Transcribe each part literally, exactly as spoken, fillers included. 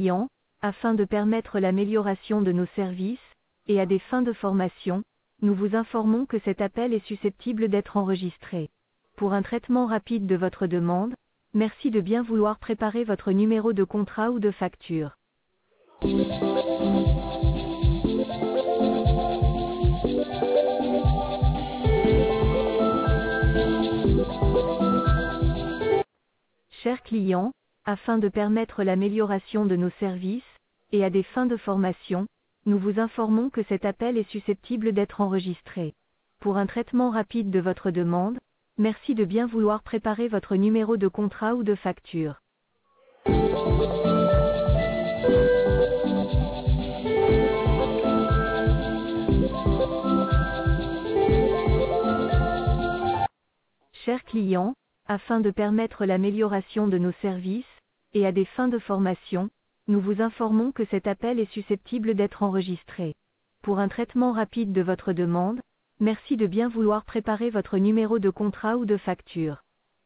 client, afin de permettre l'amélioration de nos services, et à des fins de formation, nous vous informons que cet appel est susceptible d'être enregistré. Pour un traitement rapide de votre demande, merci de bien vouloir préparer votre numéro de contrat ou de facture. Chers clients, afin de permettre l'amélioration de nos services, et à des fins de formation, nous vous informons que cet appel est susceptible d'être enregistré. Pour un traitement rapide de votre demande, merci de bien vouloir préparer votre numéro de contrat ou de facture. Chers clients, afin de permettre l'amélioration de nos services, et à des fins de formation, nous vous informons que cet appel est susceptible d'être enregistré. Pour un traitement rapide de votre demande, merci de bien vouloir préparer votre numéro de contrat ou de facture.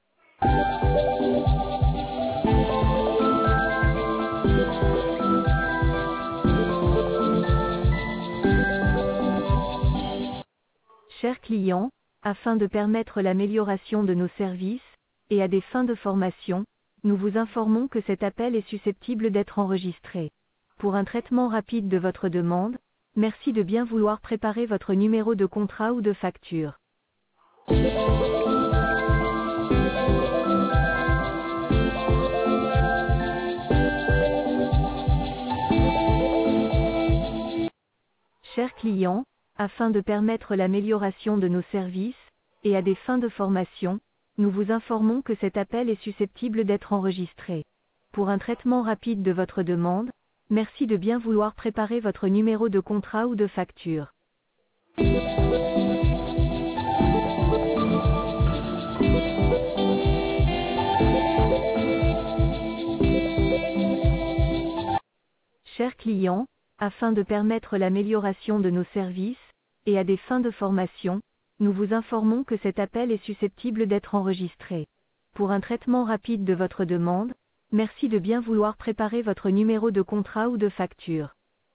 Chers clients, afin de permettre l'amélioration de nos services, et à des fins de formation, nous vous informons que cet appel est susceptible d'être enregistré. Pour un traitement rapide de votre demande, merci de bien vouloir préparer votre numéro de contrat ou de facture. Chers clients, afin de permettre l'amélioration de nos services, et à des fins de formation, nous vous informons que cet appel est susceptible d'être enregistré. Pour un traitement rapide de votre demande, merci de bien vouloir préparer votre numéro de contrat ou de facture. Chers clients, afin de permettre l'amélioration de nos services, et à des fins de formation, nous vous informons que cet appel est susceptible d'être enregistré. Pour un traitement rapide de votre demande, merci de bien vouloir préparer votre numéro de contrat ou de facture.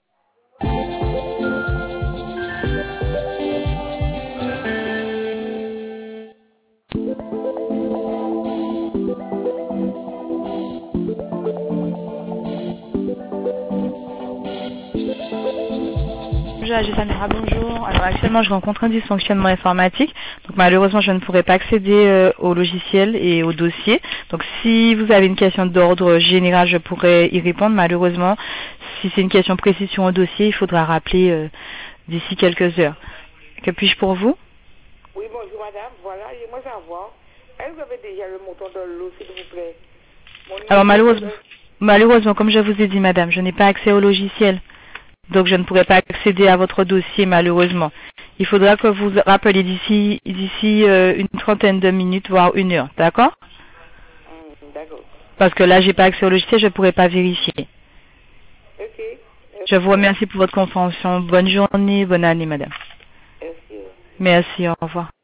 Bonjour, Agis Samira, bonjour. Alors actuellement je rencontre un dysfonctionnement informatique, donc malheureusement je ne pourrai pas accéder euh, au logiciel et au dossier. Donc si vous avez une question d'ordre général, je pourrais y répondre. Malheureusement, si c'est une question précise sur un dossier, il faudra rappeler euh, d'ici quelques heures. Que puis-je pour vous? Oui, bonjour madame, voilà, j'aimerais savoir, est-ce que vous avez déjà le montant de l'eau, s'il vous plaît? Mon Alors malheureusement, de... malheureusement, comme je vous ai dit madame, je n'ai pas accès au logiciel. Donc je ne pourrai pas accéder à votre dossier malheureusement. Il faudra que vous rappeliez d'ici d'ici euh, une trentaine de minutes, voire une heure, d'accord? Mmh, d'accord. Parce que là, j'ai pas accès au logiciel, je ne pourrai pas vérifier. Ok. Je vous remercie pour votre compréhension. Bonne journée, bonne année, madame. Merci. Merci, au revoir.